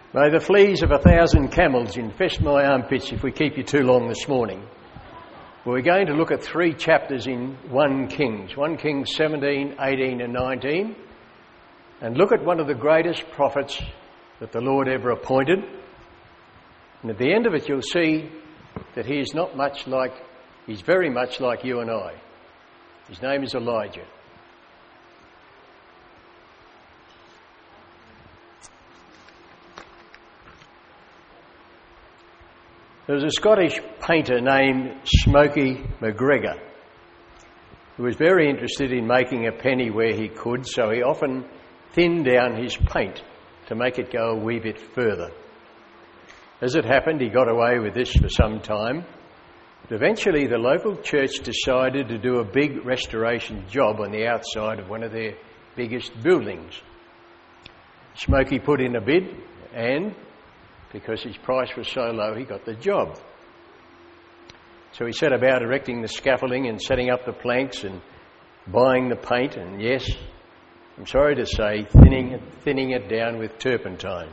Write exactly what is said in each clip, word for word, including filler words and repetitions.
May the fleas of a thousand camels infest my armpits if we keep you too long this morning. Well, we're going to look at three chapters in First Kings, First Kings seventeen, eighteen and nineteen, and look at one of the greatest prophets that the Lord ever appointed. And at the end of it you'll see that he is not much like, he's very much like you and I. His name is Elijah. There was a Scottish painter named Smoky McGregor who was very interested in making a penny where he could, so he often thinned down his paint to make it go a wee bit further. As it happened, he got away with this for some time, but eventually the local church decided to do a big restoration job on the outside of one of their biggest buildings. Smoky put in a bid and, because his price was so low, he got the job. So he set about erecting the scaffolding and setting up the planks and buying the paint and, yes, I'm sorry to say, thinning it, thinning it down with turpentine.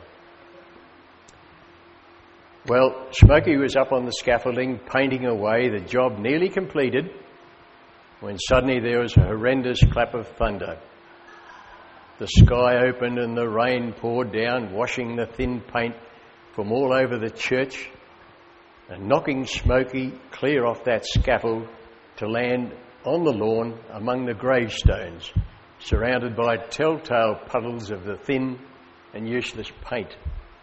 Well, Smoky was up on the scaffolding, painting away, the job nearly completed, when suddenly there was a horrendous clap of thunder. The sky opened and the rain poured down, washing the thin paint from all over the church and knocking Smoky clear off that scaffold to land on the lawn among the gravestones, surrounded by telltale puddles of the thin and useless paint.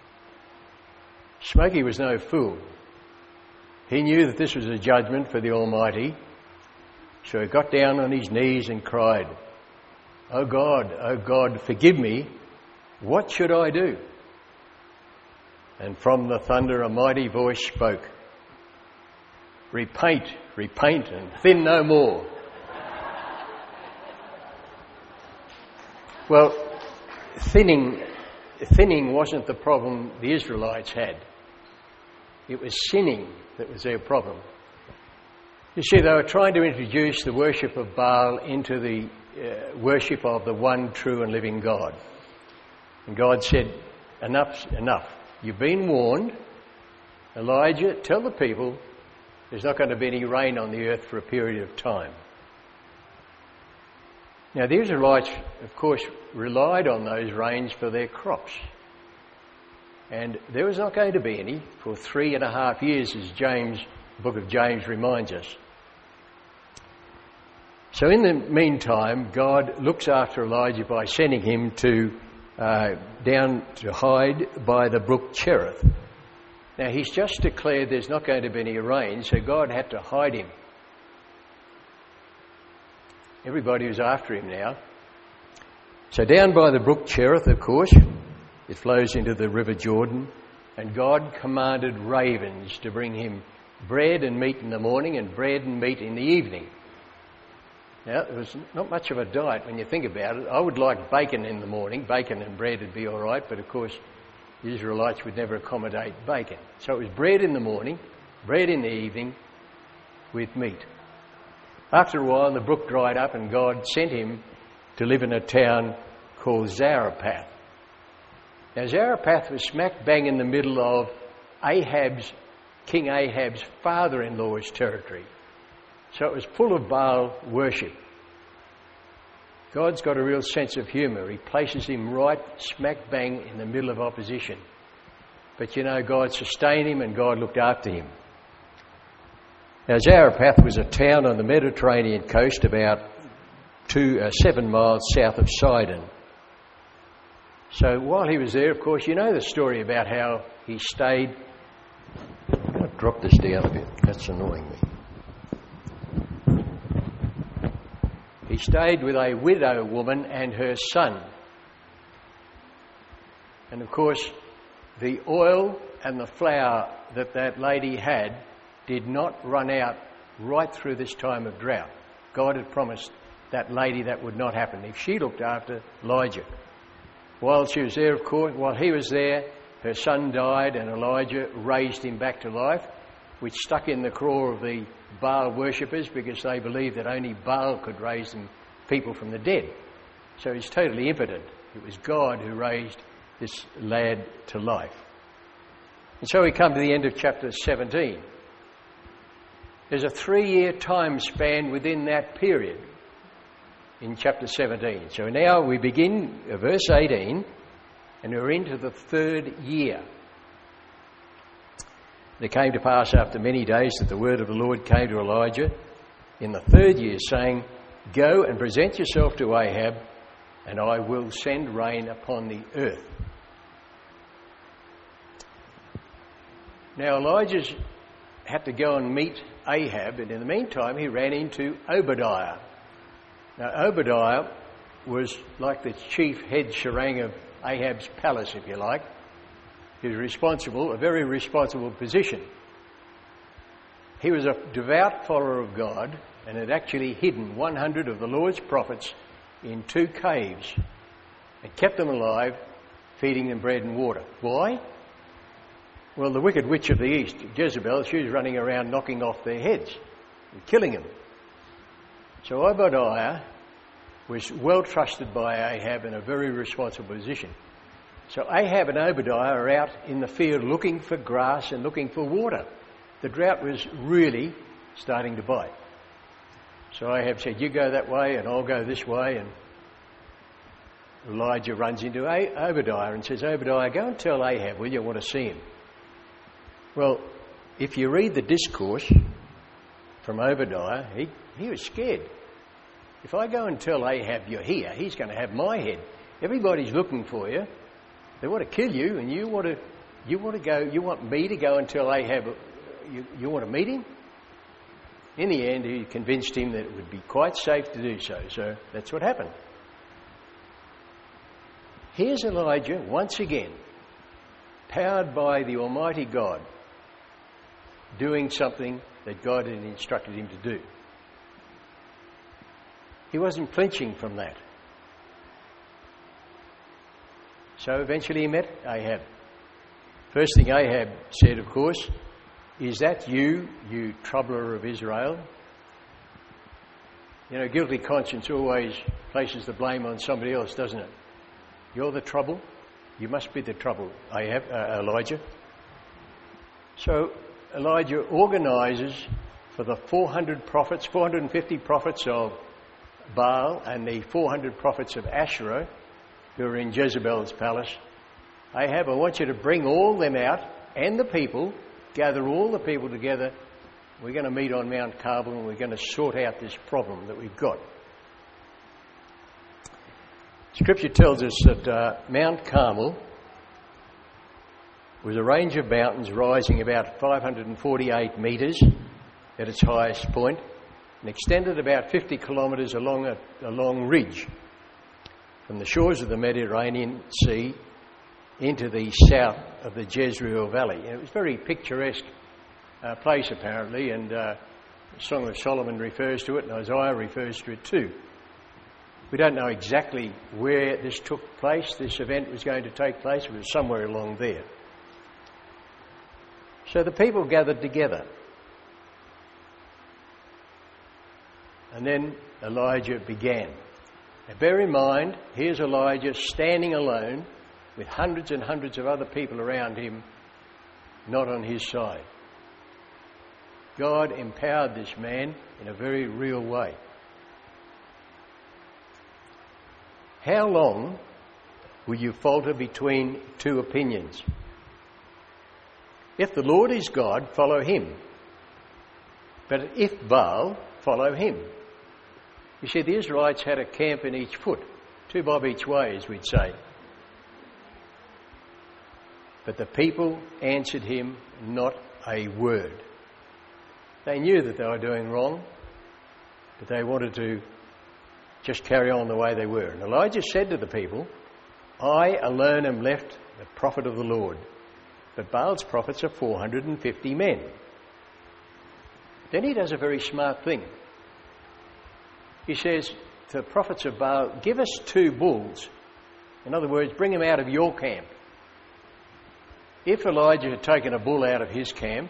Smoky was no fool. He knew that this was a judgment for the Almighty, so he got down on his knees and cried, "Oh God, oh God, forgive me. What should I do?" And from the thunder a mighty voice spoke, "Repaint, repaint, and thin no more." Well, thinning, thinning wasn't the problem the Israelites had. It was sinning that was their problem. You see, they were trying to introduce the worship of Baal into the uh, worship of the one true and living God. And God said, enough's enough. You've been warned. Elijah, tell the people there's not going to be any rain on the earth for a period of time. Now, the Israelites, of course, relied on those rains for their crops. And there was not going to be any for three and a half years, as James, the book of James reminds us. So in the meantime, God looks after Elijah by sending him to uh, down to hide by the brook Cherith. Now, he's just declared there's not going to be any rain, so God had to hide him. Everybody was after him now. So down by the brook Cherith, of course, it flows into the river Jordan, and God commanded ravens to bring him bread and meat in the morning and bread and meat in the evening. Now, it was not much of a diet when you think about it. I would like bacon in the morning. Bacon and bread would be all right, but of course the Israelites would never accommodate bacon. So it was bread in the morning, bread in the evening with meat. After a while, the brook dried up and God sent him to live in a town called Zarephath. Now, Zarephath was smack bang in the middle of Ahab's, King Ahab's father-in-law's territory. So it was full of Baal worship. God's got a real sense of humour. He places him right smack bang in the middle of opposition. But you know, God sustained him and God looked after him. Now, Zarephath was a town on the Mediterranean coast about two, uh, seven miles south of Sidon. So while he was there, of course, you know the story about how he stayed... I'm going to drop this down a bit. That's annoying me. He stayed with a widow woman and her son. And of course, the oil and the flour that that lady had did not run out right through this time of drought. God had promised that lady that would not happen if she looked after Elijah. While she was there, of course, while he was there, her son died and Elijah raised him back to life, which stuck in the craw of the Baal worshippers because they believed that only Baal could raise them people from the dead. So he's totally impotent. It was God who raised this lad to life. And so we come to the end of chapter seventeen. There's a three-year time span within that period in chapter seventeen. So now we begin uh, verse eighteen, and we're into the third year. It came to pass after many days that the word of the Lord came to Elijah in the third year, saying, "Go and present yourself to Ahab, and I will send rain upon the earth." Now Elijah's had to go and meet Ahab, and in the meantime he ran into Obadiah. Now Obadiah was like the chief head sherang of Ahab's palace, if you like. He was responsible, a very responsible position. He was a devout follower of God and had actually hidden one hundred of the Lord's prophets in two caves and kept them alive, feeding them bread and water. Why? Well, the wicked witch of the east, Jezebel, she was running around knocking off their heads and killing them. So Obadiah was well trusted by Ahab in a very responsible position. So Ahab and Obadiah are out in the field looking for grass and looking for water. The drought was really starting to bite. So Ahab said, "You go that way and I'll go this way." And Elijah runs into Obadiah and says, "Obadiah, go and tell Ahab, will you, want to see him?" Well, if you read the discourse from Obadiah, he, he was scared. If I go and tell Ahab you're here, he's going to have my head. Everybody's looking for you. They want to kill you, and you want to you want to go. You want me to go and tell Ahab you, you want to meet him? In the end, he convinced him that it would be quite safe to do so. So that's what happened. Here's Elijah once again, powered by the Almighty God, doing something that God had instructed him to do. He wasn't flinching from that. So eventually he met Ahab. First thing Ahab said, of course, "Is that you, you troubler of Israel?" You know, guilty conscience always places the blame on somebody else, doesn't it? You're the trouble. You must be the trouble, Ahab, uh, Elijah. So Elijah organises for the four hundred prophets, four hundred fifty prophets of Baal and the four hundred prophets of Asherah who are in Jezebel's palace. "Ahab, I want you to bring all them out and the people, gather all the people together. We're going to meet on Mount Carmel and we're going to sort out this problem that we've got." Scripture tells us that uh, Mount Carmel was a range of mountains rising about five hundred forty-eight metres at its highest point and extended about fifty kilometres along a, a long ridge from the shores of the Mediterranean Sea into the south of the Jezreel Valley. And it was a very picturesque uh, place apparently, and uh, the Song of Solomon refers to it and Isaiah refers to it too. We don't know exactly where this took place, this event was going to take place. It was somewhere along there. So the people gathered together. And then Elijah began. Now bear in mind, here's Elijah standing alone with hundreds and hundreds of other people around him, not on his side. God empowered this man in a very real way. How long will you falter between two opinions? If the Lord is God, follow him. But if Baal, follow him. You see, the Israelites had a camp in each foot, two bob each way, as we'd say. But the people answered him not a word. They knew that they were doing wrong, but they wanted to just carry on the way they were. And Elijah said to the people, "I alone am left, the prophet of the Lord, but Baal's prophets are four hundred fifty men." Then he does a very smart thing. He says to the prophets of Baal, "Give us two bulls." In other words, bring them out of your camp. If Elijah had taken a bull out of his camp,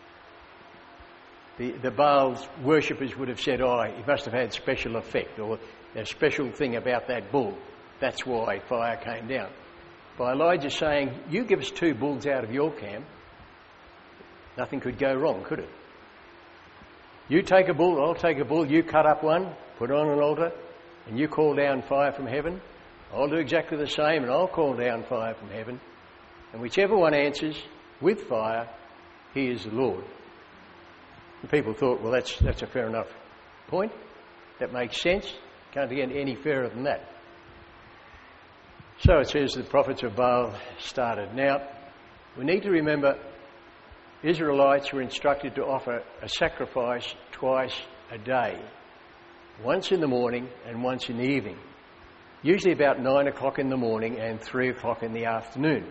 the, the Baal's worshippers would have said, "Oh, he must have had special effect," or "a special thing about that bull. That's why fire came down." by Elijah saying, you give us two bulls out of your camp, nothing could go wrong, could it? You take a bull, I'll take a bull, you cut up one, put it on an altar, and you call down fire from heaven. I'll do exactly the same, and I'll call down fire from heaven. And whichever one answers with fire, he is the Lord. And people thought, well, that's, that's a fair enough point. That makes sense. Can't get any fairer than that. So it says the prophets of Baal started. Now, we need to remember Israelites were instructed to offer a sacrifice twice a day. Once in the morning and once in the evening. Usually about nine o'clock in the morning and three o'clock in the afternoon.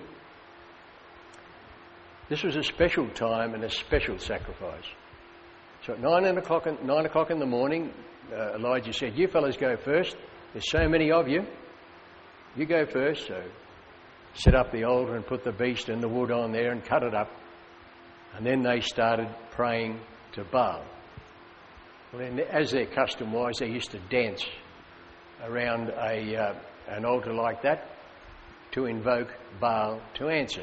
This was a special time and a special sacrifice. So at nine o'clock, nine o'clock in the morning, uh, Elijah said, you fellas go first. There's so many of you. You go first. So set up the altar and put the beast and the wood on there and cut it up. And then they started praying to Baal. Well, then, as their custom was, they used to dance around a uh, an altar like that to invoke Baal to answer.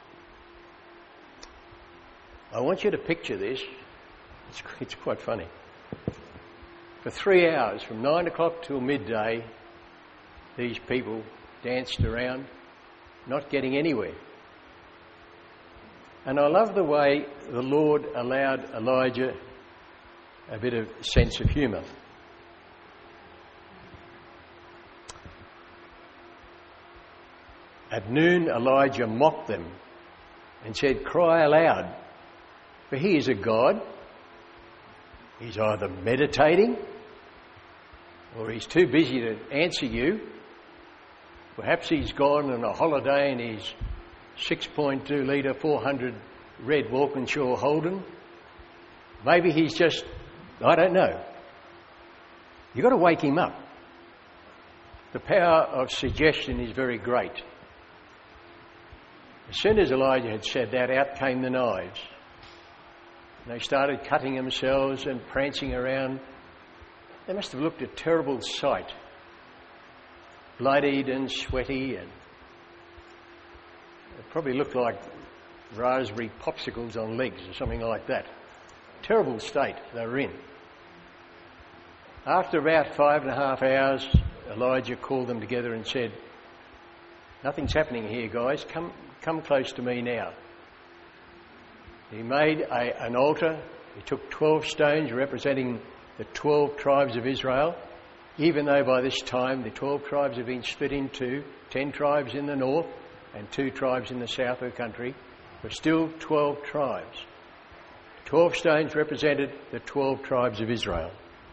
I want you to picture this. It's, it's quite funny. For three hours, from nine o'clock till midday, these people danced around, not getting anywhere. And I love the way the Lord allowed Elijah a bit of sense of humour. At noon, Elijah mocked them and said, cry aloud, for he is a God. He's either meditating or he's too busy to answer you. Perhaps he's gone on a holiday in his six point two litre, four hundred red Walkinshaw Holden. Maybe he's just, I don't know. You've got to wake him up. The power of suggestion is very great. As soon as Elijah had said that, out came the knives. They started cutting themselves and prancing around. They must have looked a terrible sight. Bloodied and sweaty, and it probably looked like raspberry popsicles on legs or something like that. Terrible state they were in. After about five and a half hours, Elijah called them together and said, nothing's happening here, guys. Come, come close to me now. He made a, an altar. He took twelve stones representing the twelve tribes of Israel, even though by this time the twelve tribes have been split in two, ten tribes in the north and two tribes in the south of the country, but still twelve tribes. Twelve stones represented the twelve tribes of Israel.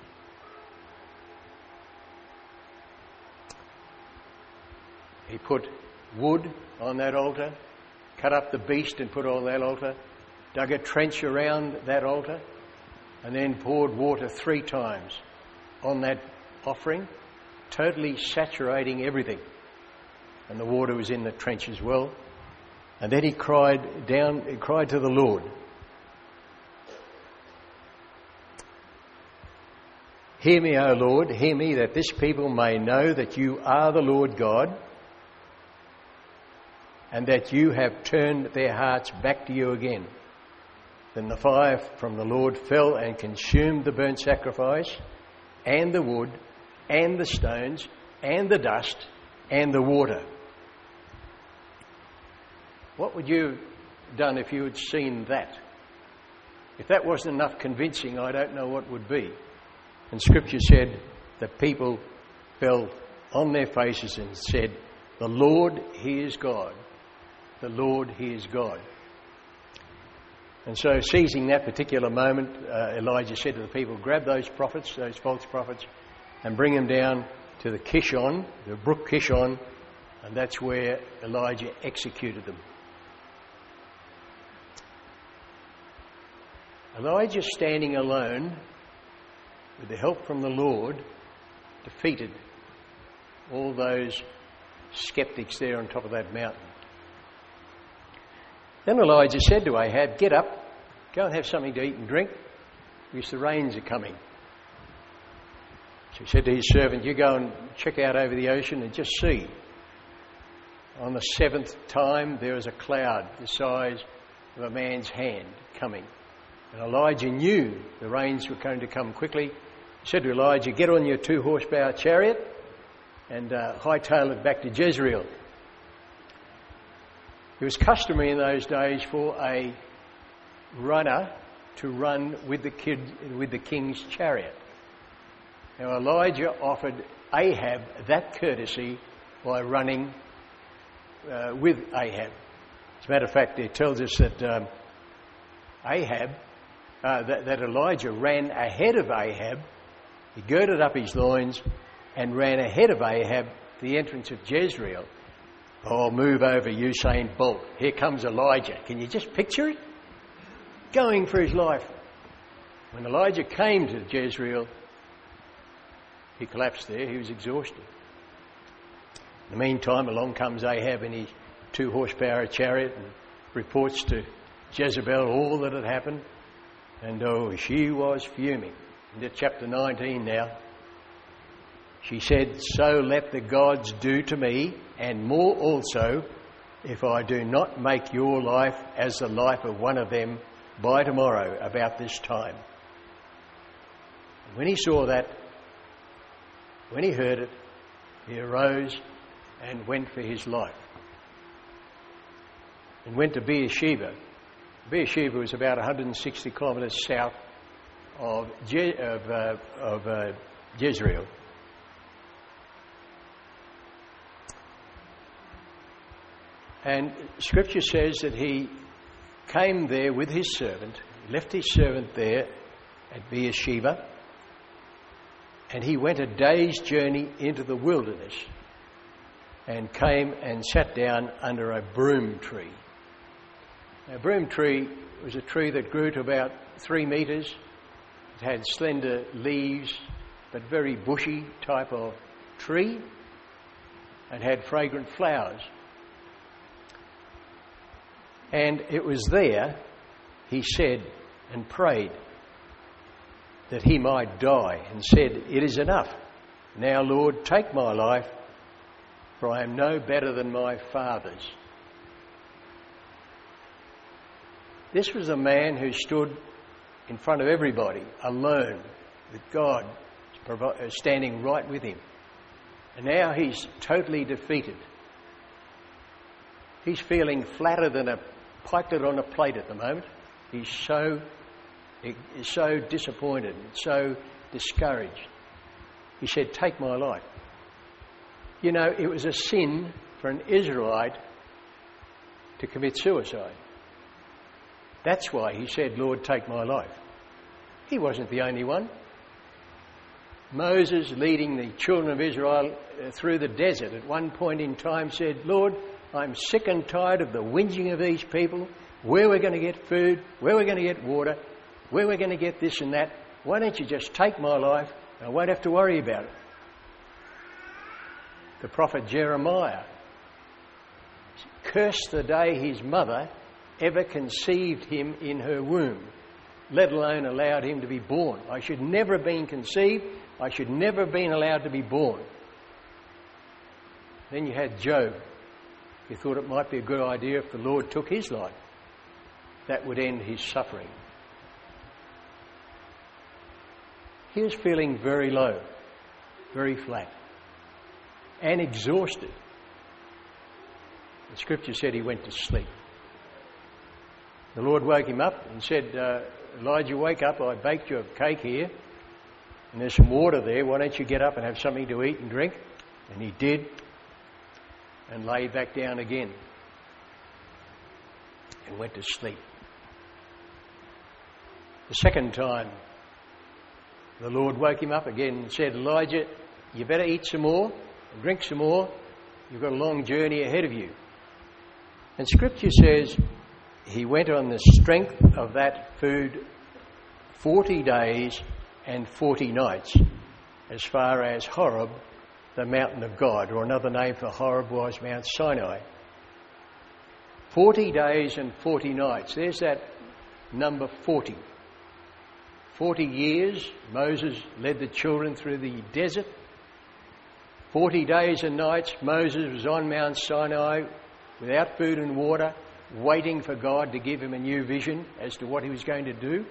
He put wood on that altar, cut up the beast and put it on that altar, dug a trench around that altar, and then poured water three times on that offering, totally saturating everything. And the water was in the trench as well. And then he cried down, he cried to the Lord. Hear me, O Lord, hear me, that this people may know that you are the Lord God, and that you have turned their hearts back to you again. Then the fire from the Lord fell and consumed the burnt sacrifice, and the wood, and the stones, and the dust, and the water. What would you have done if you had seen that? If that wasn't enough convincing, I don't know what would be. And Scripture said the people fell on their faces and said, the Lord, He is God. The Lord, He is God. And so, seizing that particular moment, uh, Elijah said to the people, grab those prophets, those false prophets, and bring them down to the Kishon, the brook Kishon, and that's where Elijah executed them. Elijah, standing alone, with the help from the Lord, defeated all those skeptics there on top of that mountain. Then Elijah said to Ahab, get up, go and have something to eat and drink, because the rains are coming. So he said to his servant, you go and check out over the ocean and just see. On the seventh time, there was a cloud the size of a man's hand coming. And Elijah knew the rains were going to come quickly. He said to Elijah, "Get on your two horsepower chariot and uh, hightail it back to Jezreel." It was customary in those days for a runner to run with the kid with the king's chariot. Now Elijah offered Ahab that courtesy by running uh, with Ahab. As a matter of fact, it tells us that um, Ahab, uh, that, that Elijah ran ahead of Ahab. He girded up his loins and ran ahead of Ahab to the entrance of Jezreel. Oh, move over, Usain Bolt. Here comes Elijah. Can you just picture it? Going for his life. When Elijah came to Jezreel, he collapsed there. He was exhausted. In the meantime, along comes Ahab in his two horsepower chariot and reports to Jezebel all that had happened. And oh, she was fuming. Into chapter nineteen now. She said, "So let the gods do to me, and more also, if I do not make your life as the life of one of them by tomorrow about this time." And when he saw that, when he heard it, he arose and went for his life. And went to Beersheba. Beersheba was about one hundred sixty kilometres south of, Je- of, uh, of uh, Jezreel. And Scripture says that he came there with his servant, left his servant there at Beersheba, and he went a day's journey into the wilderness and came and sat down under a broom tree. Now, a broom tree was a tree that grew to about three metres. It had slender leaves, but very bushy type of tree, and had fragrant flowers. And it was there, he said and prayed, that he might die, and said, "It is enough. Now, Lord, take my life, for I am no better than my fathers." This was a man who stood in front of everybody, alone, with God standing right with him. And now he's totally defeated. He's feeling flatter than a pikelet on a plate at the moment. He's so, he's so disappointed and so discouraged. He said, "Take my life." You know, it was a sin for an Israelite to commit suicide. That's why he said, "Lord, take my life." He wasn't the only one. Moses, leading the children of Israel uh, through the desert, at one point in time said, "Lord, I'm sick and tired of the whinging of these people, where we're going to get food, where we're going to get water, where we're going to get this and that. Why don't you just take my life and I won't have to worry about it?" The prophet Jeremiah cursed the day his mother ever conceived him in her womb, let alone allowed him to be born. "I should never have been conceived. I should never have been allowed to be born." Then you had Job. He thought it might be a good idea if the Lord took his life. That would end his suffering. He was feeling very low, very flat, and exhausted. The Scripture said he went to sleep. The Lord woke him up and said, uh, "Elijah, wake up. I baked you a cake here, and there's some water there. Why don't you get up and have something to eat and drink?" And he did, and lay back down again and went to sleep. The second time, the Lord woke him up again and said, "Elijah, you better eat some more and drink some more. You've got a long journey ahead of you." And Scripture says he went on the strength of that food forty days and forty nights, as far as Horeb, the mountain of God, or another name for Horeb was Mount Sinai. Forty days and forty nights. There's that number forty. Forty years Moses led the children through the desert. Forty days and nights Moses was on Mount Sinai without food and water, waiting for God to give him a new vision as to what he was going to do.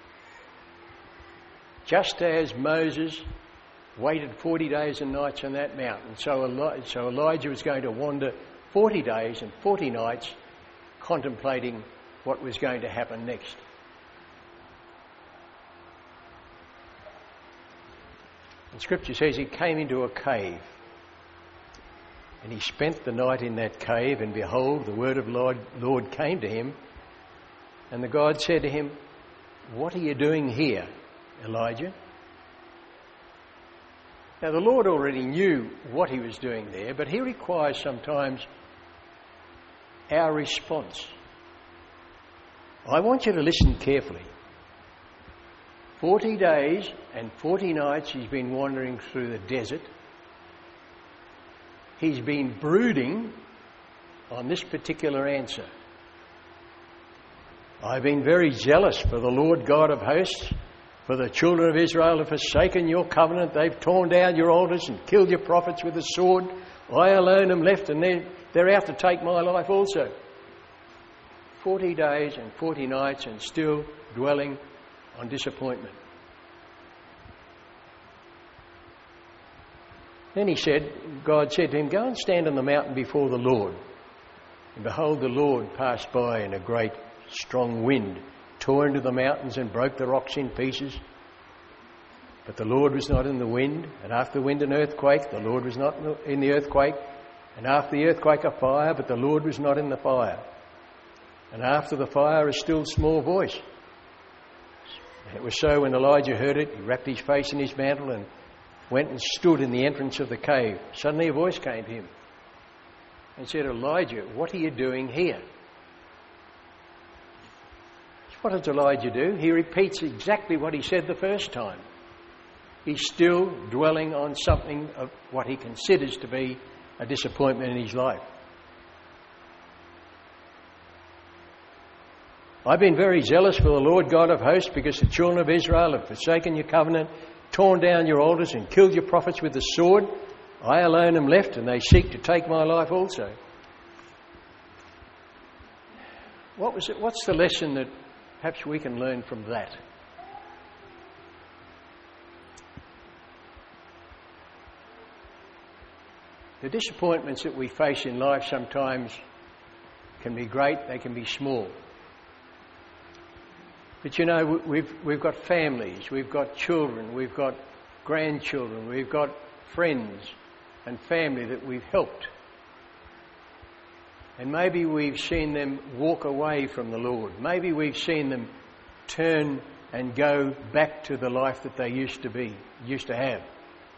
Just as Moses waited forty days and nights on that mountain, so, Eli- so Elijah was going to wander forty days and forty nights contemplating what was going to happen next. And Scripture says he came into a cave and he spent the night in that cave, and behold, the word of Lord, Lord came to him, and the God said to him, "What are you doing here, Elijah?" Now the Lord already knew what he was doing there, but he requires sometimes our response. I want you to listen carefully. Forty days and forty nights he's been wandering through the desert. He's been brooding on this particular answer. I've been very jealous for the Lord God of hosts, for the children of Israel have forsaken your covenant. They've torn down your altars and killed your prophets with a sword. I alone am left, and they're, they're out to take my life also. Forty days and forty nights and still dwelling on disappointment. Then he said, God said to him, "Go and stand on the mountain before the Lord." And behold, the Lord passed by, and a great strong wind tore into the mountains and broke the rocks in pieces. But the Lord was not in the wind, and after the wind an earthquake. The Lord was not in the earthquake, and after the earthquake a fire, but the Lord was not in the fire. And after the fire a still small voice. And it was so when Elijah heard it, he wrapped his face in his mantle and went and stood in the entrance of the cave. Suddenly a voice came to him and said, "Elijah, what are you doing here?" What does Elijah do? He repeats exactly what he said the first time. He's still dwelling on something of what he considers to be a disappointment in his life. I've been very jealous for the Lord God of hosts, because the children of Israel have forsaken your covenant, torn down your altars and killed your prophets with the sword. I alone am left, and they seek to take my life also. What was it? What's the lesson that perhaps we can learn from that? The disappointments that we face in life sometimes can be great, they can be small. But you know, we've, we've got families, we've got children, we've got grandchildren, we've got friends and family that we've helped. And maybe we've seen them walk away from the Lord. Maybe we've seen them turn and go back to the life that they used to be, used to have.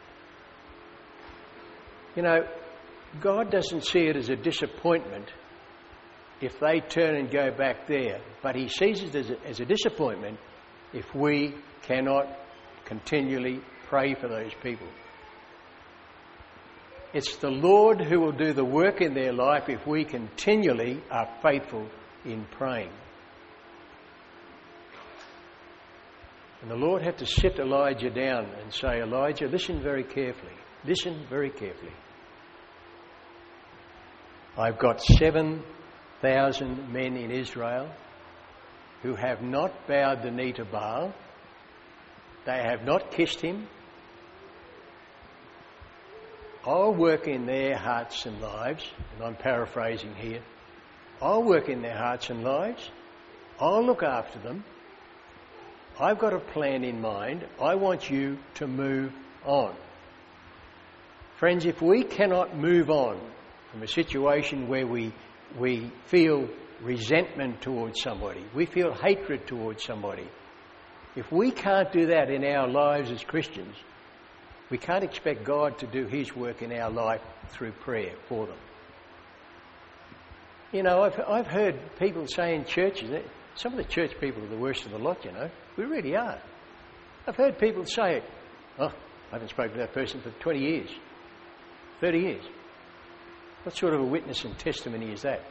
You know, God doesn't see it as a disappointment if they turn and go back there, but he sees it as a, as a disappointment if we cannot continually pray for those people. It's the Lord who will do the work in their life if we continually are faithful in praying. And the Lord had to sit Elijah down and say, "Elijah, listen very carefully. Listen very carefully. I've got seven thousand men in Israel who have not bowed the knee to Baal. They have not kissed him. I'll work in their hearts and lives," and I'm paraphrasing here. "I'll work in their hearts and lives. I'll look after them. I've got a plan in mind. I want you to move on." Friends, if we cannot move on from a situation where we we feel resentment towards somebody, we feel hatred towards somebody, if we can't do that in our lives as Christians, we can't expect God to do his work in our life through prayer for them. You know, I've, I've heard people say in churches, that some of the church people are the worst of the lot, you know. We really are. I've heard people say, "Oh, I haven't spoken to that person for twenty years, thirty years. What sort of a witness and testimony is that?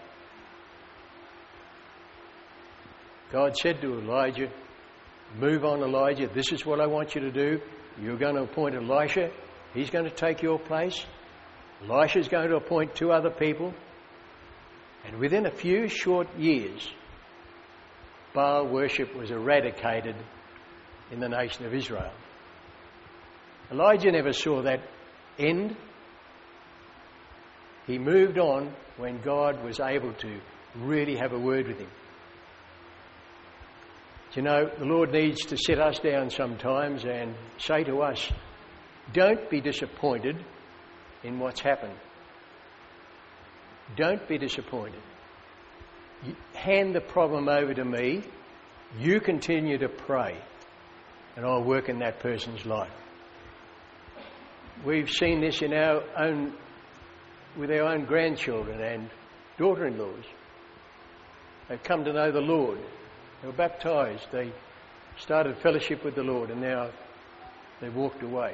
God said to Elijah, "Move on, Elijah. This is what I want you to do. You're going to appoint Elisha. He's going to take your place. Elisha's going to appoint two other people. And within a few short years, Baal worship was eradicated in the nation of Israel. Elijah never saw that end. He moved on when God was able to really have a word with him. Do you know, the Lord needs to sit us down sometimes and say to us, don't be disappointed in what's happened. Don't be disappointed. You hand the problem over to me. You continue to pray, and I'll work in that person's life. We've seen this in our own, with our own grandchildren and daughter-in-laws. They've come to know the Lord. They were baptised. They started fellowship with the Lord, and now they've walked away.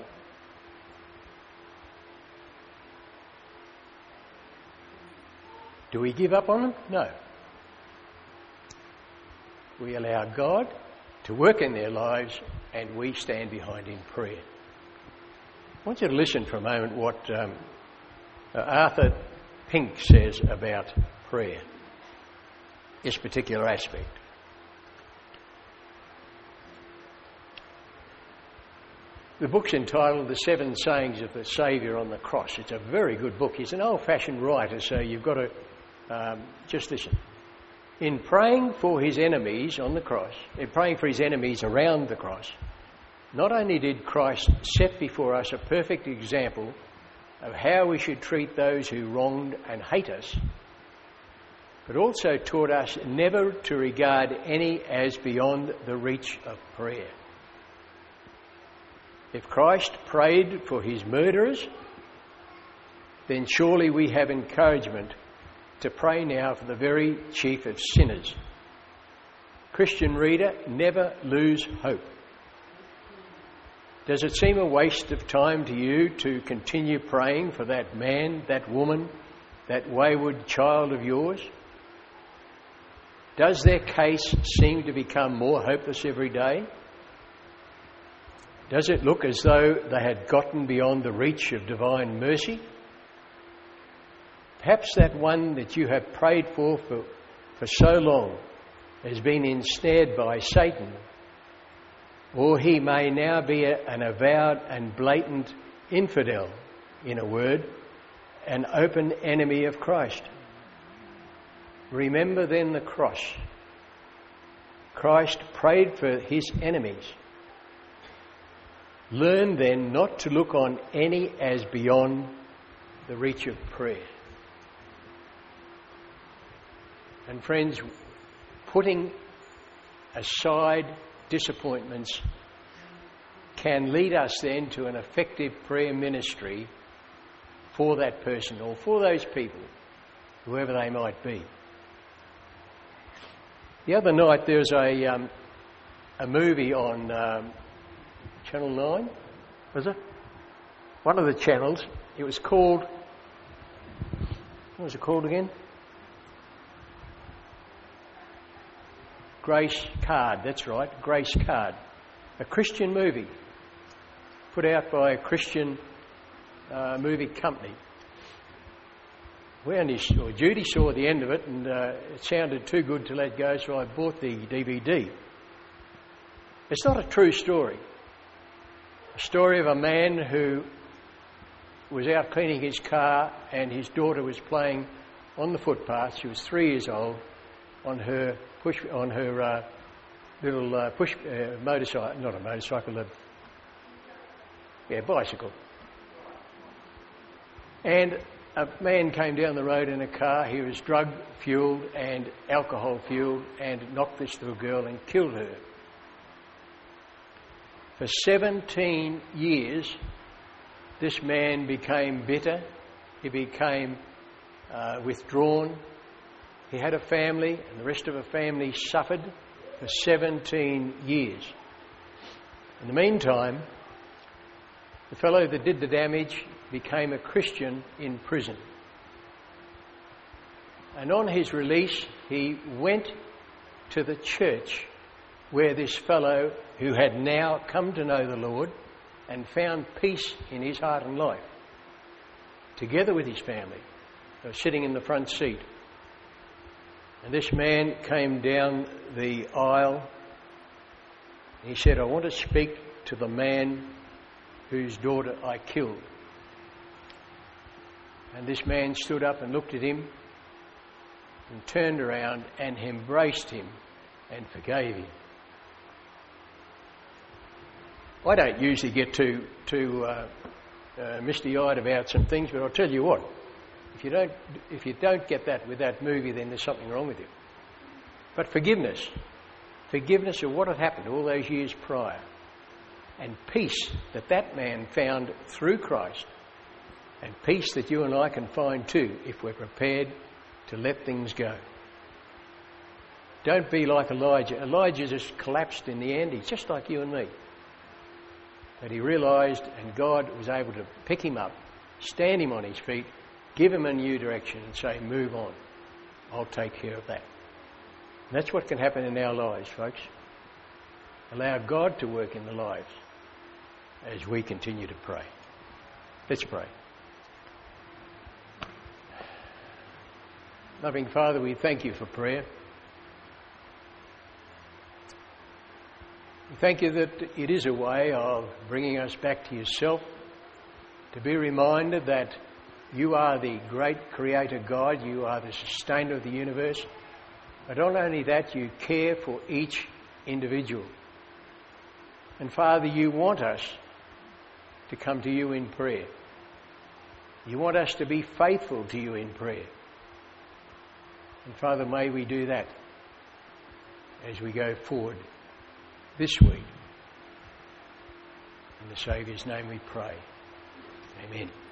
Do we give up on them? No. We allow God to work in their lives, and we stand behind in prayer. I want you to listen for a moment what um, Arthur Pink says about prayer, this particular aspect. The book's entitled The Seven Sayings of the Saviour on the Cross. It's a very good book. He's an old-fashioned writer, so you've got to um, just listen. In praying for his enemies on the cross, in praying for his enemies around the cross, not only did Christ set before us a perfect example of how we should treat those who wronged and hate us, but also taught us never to regard any as beyond the reach of prayer. If Christ prayed for his murderers, then surely we have encouragement to pray now for the very chief of sinners. Christian reader, never lose hope. Does it seem a waste of time to you to continue praying for that man, that woman, that wayward child of yours? Does their case seem to become more hopeless every day? Does it look as though they had gotten beyond the reach of divine mercy? Perhaps that one that you have prayed for for, for so long has been ensnared by Satan, or he may now be a, an avowed and blatant infidel, in a word, an open enemy of Christ. Remember then the cross. Christ prayed for his enemies. Learn then not to look on any as beyond the reach of prayer. And friends, putting aside disappointments can lead us then to an effective prayer ministry for that person or for those people, whoever they might be. The other night there was a um, a movie on um, Channel nine, was it? One of the channels. It was called, what was it called again? Grace Card, that's right, Grace Card. A Christian movie put out by a Christian uh, movie company. We only, or Judy saw the end of it, and uh, it sounded too good to let go, so I bought the D V D. It's not a true story. A story of a man who was out cleaning his car, and his daughter was playing on the footpath. She was three years old, on her push on her uh, little uh, push uh, motorcycle, not a motorcycle, a yeah bicycle. And a man came down the road in a car. He was drug fuelled and alcohol fuelled, and knocked this little girl and killed her. For seventeen years, this man became bitter. He became uh, withdrawn. He had a family, and the rest of the family suffered for seventeen years. In the meantime, the fellow that did the damage became a Christian in prison. And on his release, he went to the church where this fellow, who had now come to know the Lord and found peace in his heart and life, together with his family. They were sitting in the front seat. And this man came down the aisle. And he said, "I want to speak to the man whose daughter I killed." And this man stood up and looked at him and turned around and embraced him and forgave him. I don't usually get too too uh, uh, misty-eyed about some things, but I'll tell you what: if you don't if you don't get that with that movie, then there's something wrong with you. But forgiveness, forgiveness of what had happened all those years prior, and peace that that man found through Christ, and peace that you and I can find too if we're prepared to let things go. Don't be like Elijah. Elijah just collapsed in the end. He's just like you and me. But he realised, and God was able to pick him up, stand him on his feet, give him a new direction and say, "Move on. I'll take care of that." And that's what can happen in our lives, folks. Allow God to work in the lives as we continue to pray. Let's pray. Loving Father, we thank you for prayer. We thank you that it is a way of bringing us back to yourself, to be reminded that you are the great creator God, you are the sustainer of the universe, but not only that, you care for each individual. And Father, you want us to come to you in prayer. You want us to be faithful to you in prayer. And Father, may we do that as we go forward this week. In the Saviour's name we pray. Amen.